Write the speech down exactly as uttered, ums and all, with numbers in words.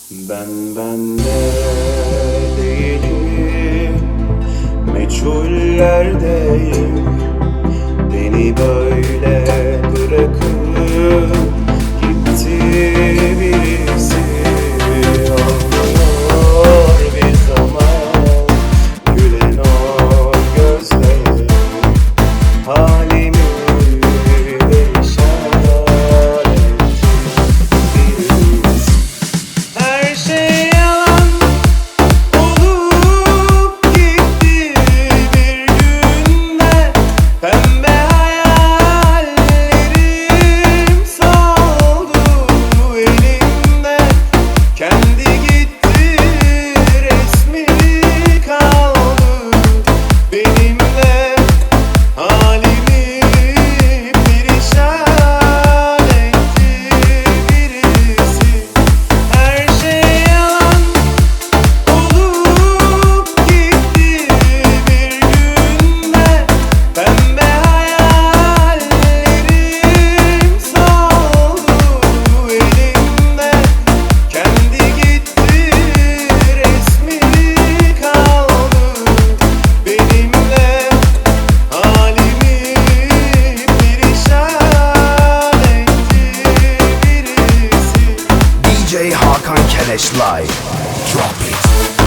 Ben bende değilim, meçhullerdeyim. Beni böyle bırakıp gitti birisi. Ağlıyor bir zaman gülen o gözlerim, halimi perişan etti birisi. Her şey yalan olup gitti bir günde. Pembe hayallerim soldu elimde. Kendi gitti, resmi kaldı benimle. Halimi perişan etti birisi. Her şey yalan olup gitti bir günde. Pembe hayallerim soldu elimde. Kendi gitti, resmi kaldı benimle. Halimi perişan etti birisi. D J Hakan Keleş Live. Drop it.